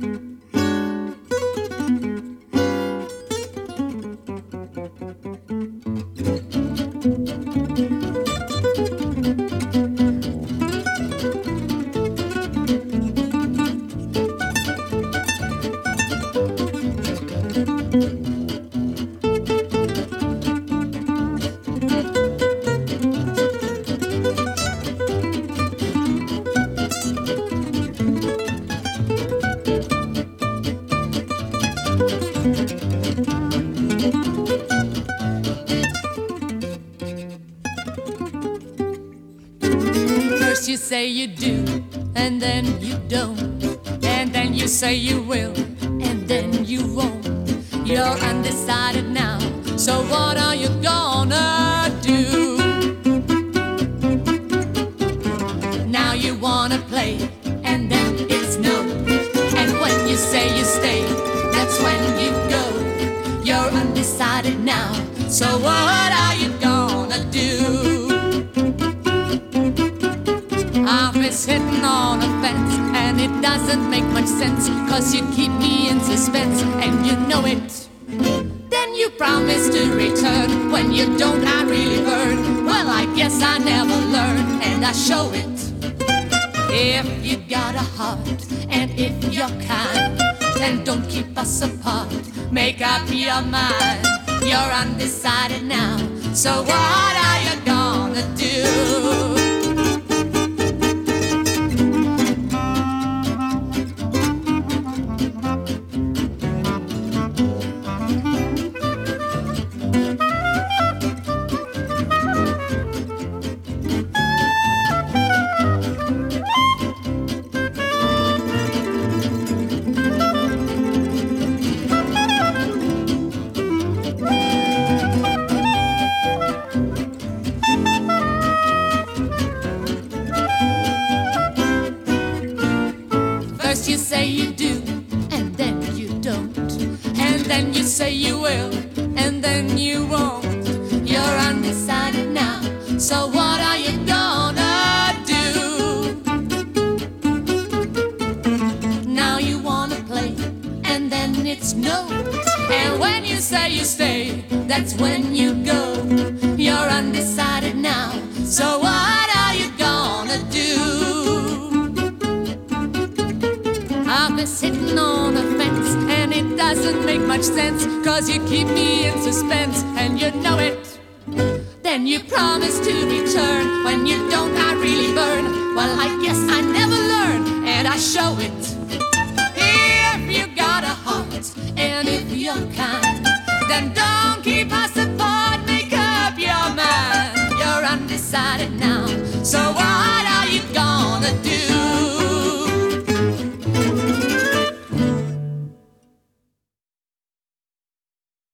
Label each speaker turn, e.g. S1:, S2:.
S1: First you say you do, and then you don't, and then you say you will, and then you won't. You're undecided now, so what are you gonna do? Now you wanna play, and then it's no. And when you say you stay, that's when you go. You're undecided now, so what are you gonna do? I've been sitting on a fence, and it doesn't make much sense, 'cause you keep me in suspense, and you know it. Then you promise to return. When you don't, I really burn. Well, I guess I never learn, and I show it. If you got a heart, and if you're kind, then don't keep us apart. Make up your mind. You're undecided now, so what are you gonna do? First you say you do, and then you don't, and then you say you will, and then you won't. You're undecided now, so what are you gonna do? Now you wanna play, and then it's no. And when you say you stay, that's when you go. You're undecided now, so what are you gonna do? I've been sitting on a fence, and it doesn't make much sense, 'cause you keep me in suspense, and you know it. Then you promise to return. When you don't, I really burn. Well, I guess I never learn, and I show it. If you got a heart, and if you're kind, then don't keep us apart. Make up your mind. You're undecided now,